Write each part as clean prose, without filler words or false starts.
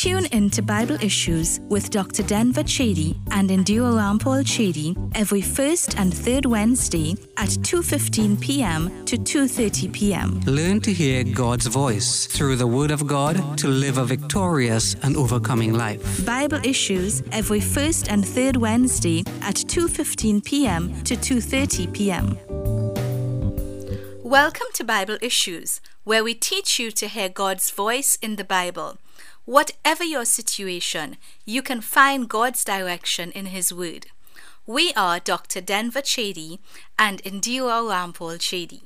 Tune in to Bible Issues with Dr. Denver Chady and Endure Rampol Chady every first and third Wednesday at 2:15 p.m. to 2:30 p.m. Learn to hear God's voice through the Word of God to live a victorious and overcoming life. Bible Issues every first and third Wednesday at 2:15 p.m. to 2:30 p.m. Welcome to Bible Issues, where we teach you to hear God's voice in the Bible. Whatever your situation, you can find God's direction in His Word. We are Dr. Denver Chady and Endure Rampol Chady.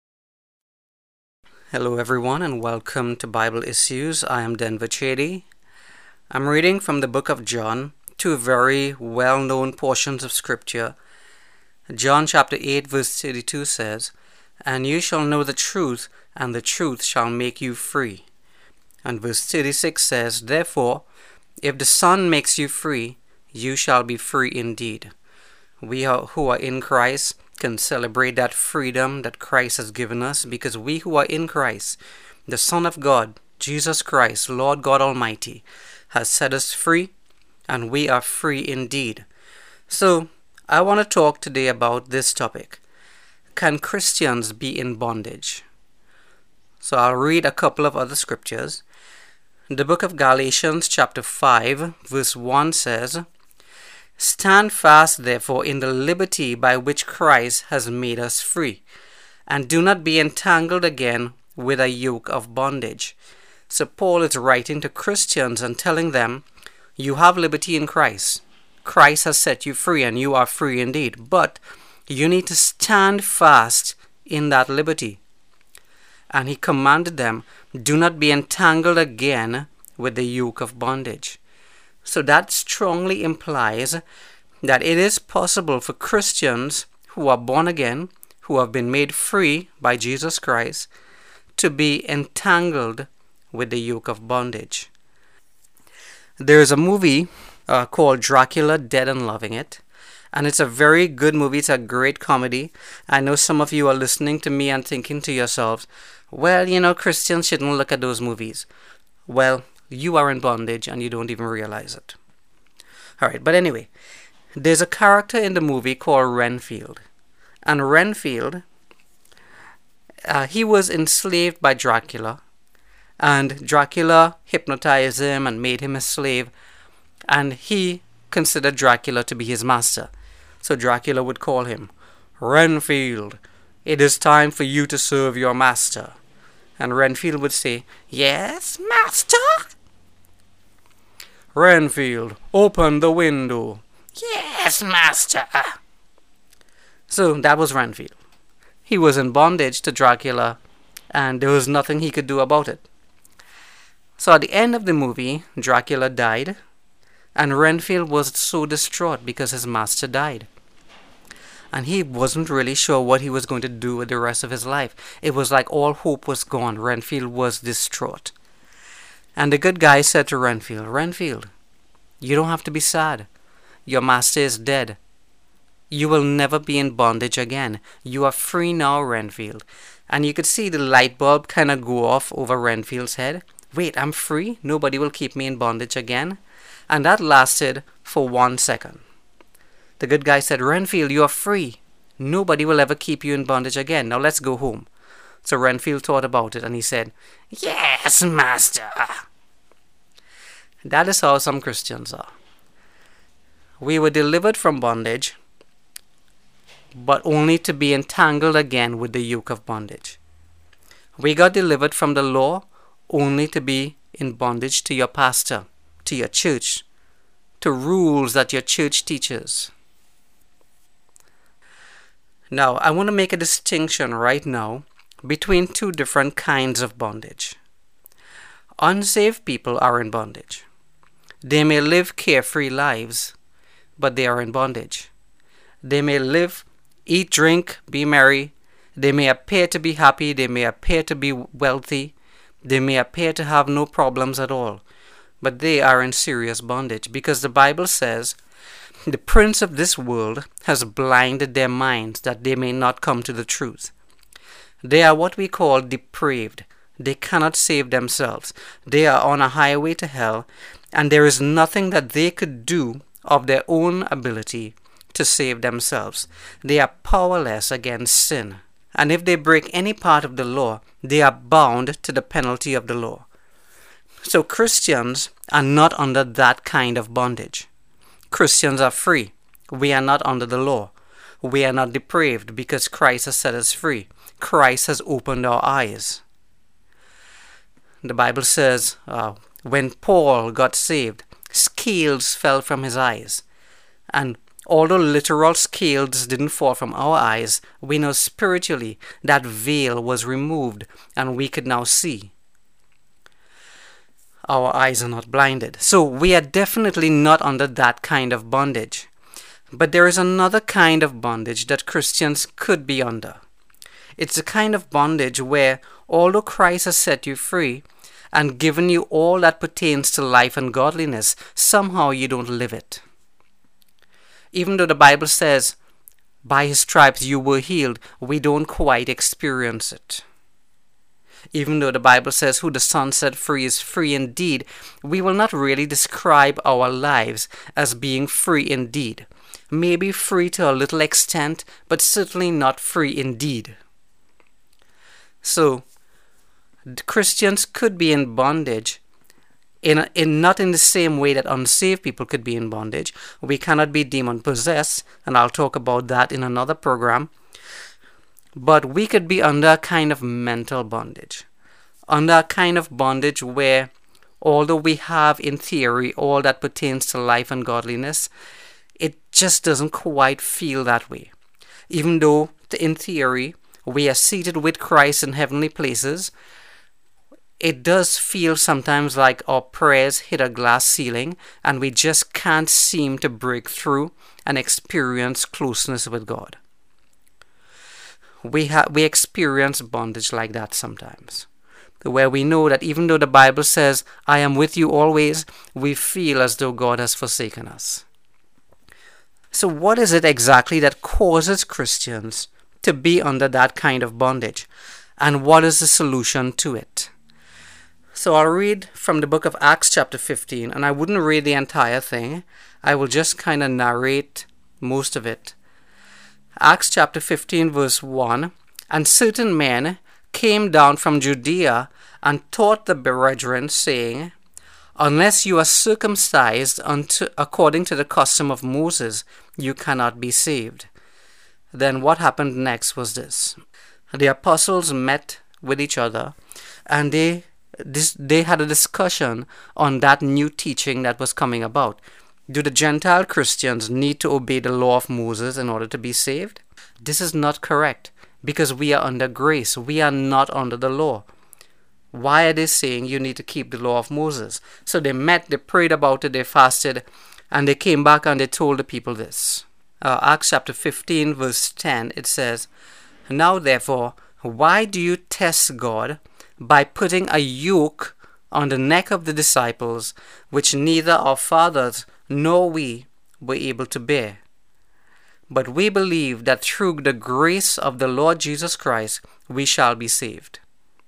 Hello everyone and welcome to Bible Issues. I am Denver Chady. I'm reading from the book of John, two very well-known portions of Scripture. John chapter 8 verse 32 says, "And you shall know the truth, and the truth shall make you free." And verse 36 says, "Therefore, if the Son makes you free, you shall be free indeed." We who are in Christ can celebrate that freedom that Christ has given us, because we who are in Christ, the Son of God, Jesus Christ, Lord God Almighty, has set us free, and we are free indeed. So, I want to talk today about this topic. Can Christians be in bondage? So I'll read a couple of other scriptures. The book of Galatians chapter 5 verse 1 says, "Stand fast therefore in the liberty by which Christ has made us free, and do not be entangled again with a yoke of bondage." So Paul is writing to Christians and telling them, you have liberty in Christ. Christ has set you free and you are free indeed. But you need to stand fast in that liberty. And he commanded them, do not be entangled again with the yoke of bondage. So that strongly implies that it is possible for Christians who are born again, who have been made free by Jesus Christ, to be entangled with the yoke of bondage. There is a movie called Dracula, Dead and Loving It. And it's a very good movie. It's a great comedy. I know some of you are listening to me and thinking to yourselves, well, Christians shouldn't look at those movies. Well, you are in bondage and you don't even realize it. Alright, but anyway, there's a character in the movie called Renfield. And Renfield, he was enslaved by Dracula. And Dracula hypnotized him and made him a slave. And he considered Dracula to be his master. So Dracula would call him, "Renfield, it is time for you to serve your master." And Renfield would say, "Yes, master." "Renfield, open the window." "Yes, master." So that was Renfield. He was in bondage to Dracula, and there was nothing he could do about it. So at the end of the movie, Dracula died, and Renfield was so distraught because his master died. And he wasn't really sure what he was going to do with the rest of his life. It was like all hope was gone. Renfield was distraught. And the good guy said to Renfield, "Renfield, you don't have to be sad. Your master is dead. You will never be in bondage again. You are free now, Renfield." And you could see the light bulb kind of go off over Renfield's head. Wait, I'm free? Nobody will keep me in bondage again? And that lasted for 1 second. The good guy said, "Renfield, you are free. Nobody will ever keep you in bondage again. Now let's go home." So Renfield thought about it and he said, "Yes, master." That is how some Christians are. We were delivered from bondage, but only to be entangled again with the yoke of bondage. We got delivered from the law only to be in bondage to your pastor, to your church, to rules that your church teaches. Now, I want to make a distinction right now between two different kinds of bondage. Unsaved people are in bondage. They may live carefree lives, but they are in bondage. They may live, eat, drink, be merry. They may appear to be happy. They may appear to be wealthy. They may appear to have no problems at all. But they are in serious bondage, because the Bible says, "The prince of this world has blinded their minds that they may not come to the truth." They are what we call depraved. They cannot save themselves. They are on a highway to hell, and there is nothing that they could do of their own ability to save themselves. They are powerless against sin. And if they break any part of the law, they are bound to the penalty of the law. So Christians are not under that kind of bondage. Christians are free. We are not under the law. We are not depraved because Christ has set us free. Christ has opened our eyes. The Bible says when Paul got saved, scales fell from his eyes. And although literal scales didn't fall from our eyes, we know spiritually that veil was removed and we could now see. Our eyes are not blinded. So we are definitely not under that kind of bondage. But there is another kind of bondage that Christians could be under. It's a kind of bondage where, although Christ has set you free and given you all that pertains to life and godliness, somehow you don't live it. Even though the Bible says, by his stripes you were healed, we don't quite experience it. Even though the Bible says, who the Son set free is free indeed, we will not really describe our lives as being free indeed. Maybe free to a little extent, but certainly not free indeed. So, Christians could be in bondage, not in the same way that unsaved people could be in bondage. We cannot be demon-possessed, and I'll talk about that in another program. But we could be under a kind of mental bondage, under a kind of bondage where, although we have in theory all that pertains to life and godliness, it just doesn't quite feel that way. Even though, in theory, we are seated with Christ in heavenly places, it does feel sometimes like our prayers hit a glass ceiling and we just can't seem to break through and experience closeness with God. We experience bondage like that sometimes, where we know that even though the Bible says, I am with you always, we feel as though God has forsaken us. So what is it exactly that causes Christians to be under that kind of bondage? And what is the solution to it? So I'll read from the book of Acts chapter 15, and I wouldn't read the entire thing. I will just kind of narrate most of it. Acts chapter 15 verse 1, and certain men came down from Judea and taught the brethren, saying, unless you are circumcised according to the custom of Moses, you cannot be saved. Then what happened next was this. The apostles met with each other and they had a discussion on that new teaching that was coming about. Do the Gentile Christians need to obey the law of Moses in order to be saved? This is not correct because we are under grace. We are not under the law. Why are they saying you need to keep the law of Moses? So they met, they prayed about it, they fasted, and they came back and they told the people this. Acts chapter 15 verse 10, it says, now therefore, why do you test God by putting a yoke on the neck of the disciples, which neither our fathers nor we were able to bear? But we believe that through the grace of the Lord Jesus Christ, we shall be saved.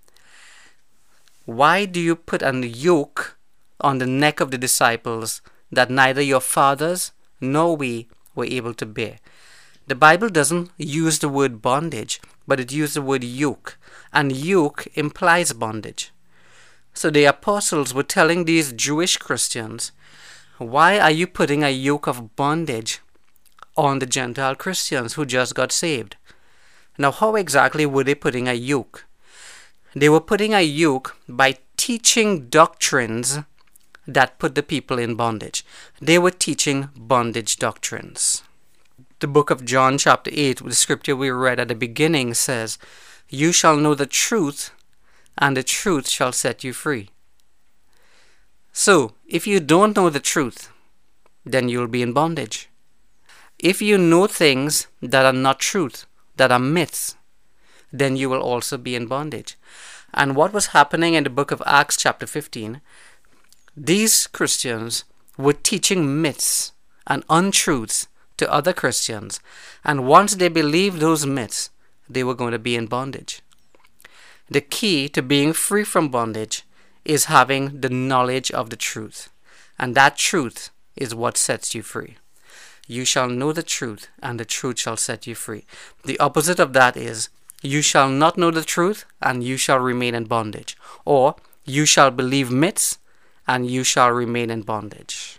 Why do you put a yoke on the neck of the disciples that neither your fathers nor we were able to bear? The Bible doesn't use the word bondage, but it used the word yoke, and yoke implies bondage. So the apostles were telling these Jewish Christians, why are you putting a yoke of bondage on the Gentile Christians who just got saved? Now, how exactly were they putting a yoke? They were putting a yoke by teaching doctrines that put the people in bondage. They were teaching bondage doctrines. The book of John chapter 8, the scripture we read at the beginning says, you shall know the truth, and the truth shall set you free. So, if you don't know the truth, then you'll be in bondage. If you know things that are not truth, that are myths, then you will also be in bondage. And what was happening in the book of Acts chapter 15, these Christians were teaching myths and untruths to other Christians. And once they believed those myths, they were going to be in bondage. The key to being free from bondage is having the knowledge of the truth. And that truth is what sets you free. You shall know the truth, and the truth shall set you free. The opposite of that is, you shall not know the truth, and you shall remain in bondage. Or, you shall believe myths, and you shall remain in bondage.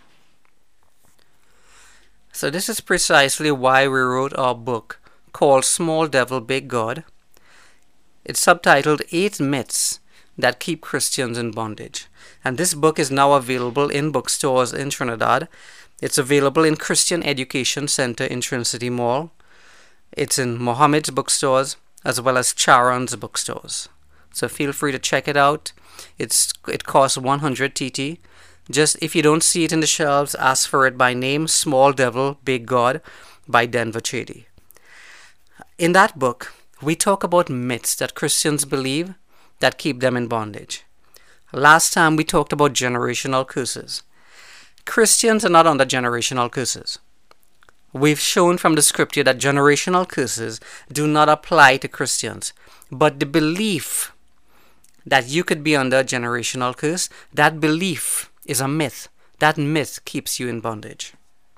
So this is precisely why we wrote our book called Small Devil, Big God. It's subtitled 8 Myths That Keep Christians in Bondage. And this book is now available in bookstores in Trinidad. It's available in Christian Education Center in Trinity Mall. It's in Mohammed's bookstores as well as Charon's bookstores. So feel free to check it out. It costs 100 TT. Just if you don't see it in the shelves, ask for it by name, Small Devil, Big God by Den Vachedi. In that book, we talk about myths that Christians believe that keep them in bondage. Last time we talked about generational curses. Christians are not under generational curses. We've shown from the scripture that generational curses do not apply to Christians. But the belief that you could be under a generational curse, that belief is a myth. That myth keeps you in bondage.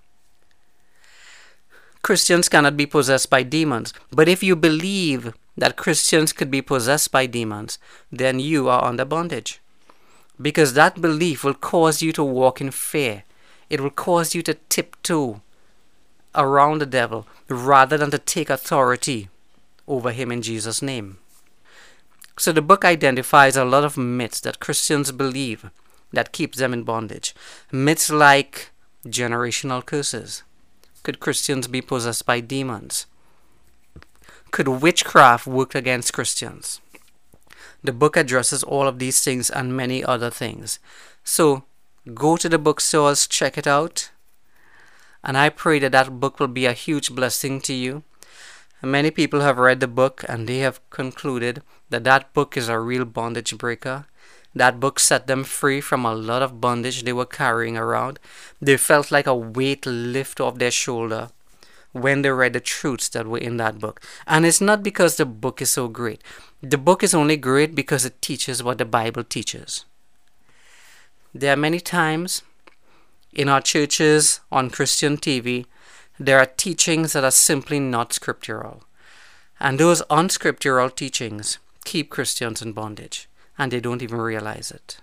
Christians cannot be possessed by demons. But if you believe that Christians could be possessed by demons, then you are under bondage. Because that belief will cause you to walk in fear. It will cause you to tiptoe around the devil rather than to take authority over him in Jesus' name. So the book identifies a lot of myths that Christians believe that keeps them in bondage. Myths like generational curses. Could Christians be possessed by demons? Could witchcraft work against Christians? The book addresses all of these things and many other things. So go to the bookstores, check it out. And I pray that that book will be a huge blessing to you. Many people have read the book and they have concluded that that book is a real bondage breaker. That book set them free from a lot of bondage they were carrying around. They felt like a weight lift off their shoulder when they read the truths that were in that book. And it's not because the book is so great. The book is only great because it teaches what the Bible teaches. There are many times in our churches, on Christian TV, there are teachings that are simply not scriptural. And those unscriptural teachings keep Christians in bondage, and they don't even realize it.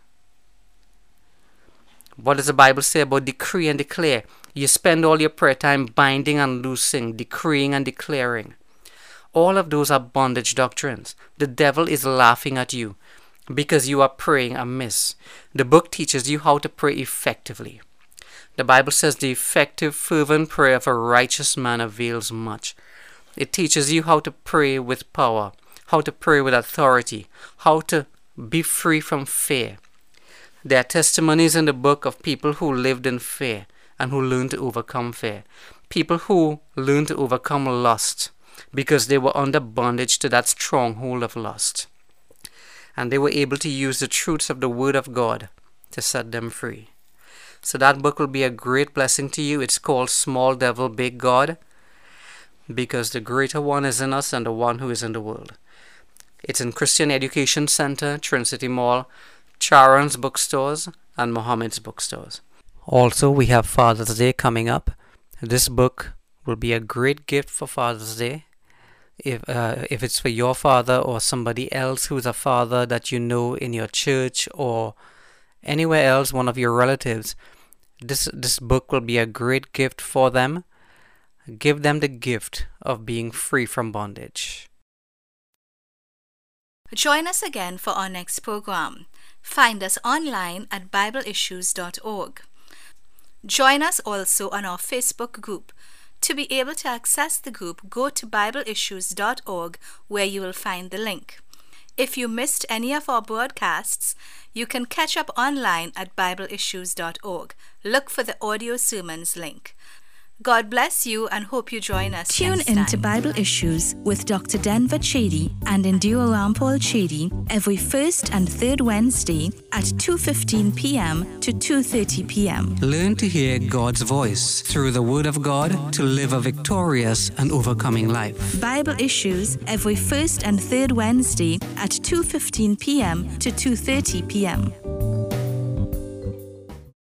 What does the Bible say about decree and declare? You spend all your prayer time binding and loosing, decreeing and declaring. All of those are bondage doctrines. The devil is laughing at you because you are praying amiss. The book teaches you how to pray effectively. The Bible says the effective, fervent prayer of a righteous man avails much. It teaches you how to pray with power, how to pray with authority, how to be free from fear. There are testimonies in the book of people who lived in fear and who learned to overcome fear. People who learned to overcome lust because they were under bondage to that stronghold of lust. And they were able to use the truths of the Word of God to set them free. So that book will be a great blessing to you. It's called Small Devil, Big God, because the greater one is in us than the one who is in the world. It's in Christian Education Center, Trinity Mall, Charon's bookstores, and Mohammed's bookstores. Also, we have Father's Day coming up. This book will be a great gift for Father's Day. If it's for your father or somebody else who's a father that you know in your church or anywhere else, one of your relatives, this book will be a great gift for them. Give them the gift of being free from bondage. Join us again for our next program. Find us online at BibleIssues.org. Join us also on our Facebook group. To be able to access the group, go to BibleIssues.org where you will find the link. If you missed any of our broadcasts, you can catch up online at BibleIssues.org. Look for the audio sermons link. God bless you and hope you join us. Tune next in to time. Bible Issues with Dr. Denver Chady and Endure Rampol Chady every first and third Wednesday at 2:15 p.m. to 2:30 p.m. Learn to hear God's voice through the Word of God to live a victorious and overcoming life. Bible Issues every first and third Wednesday at 2:15 p.m. to 2:30 p.m.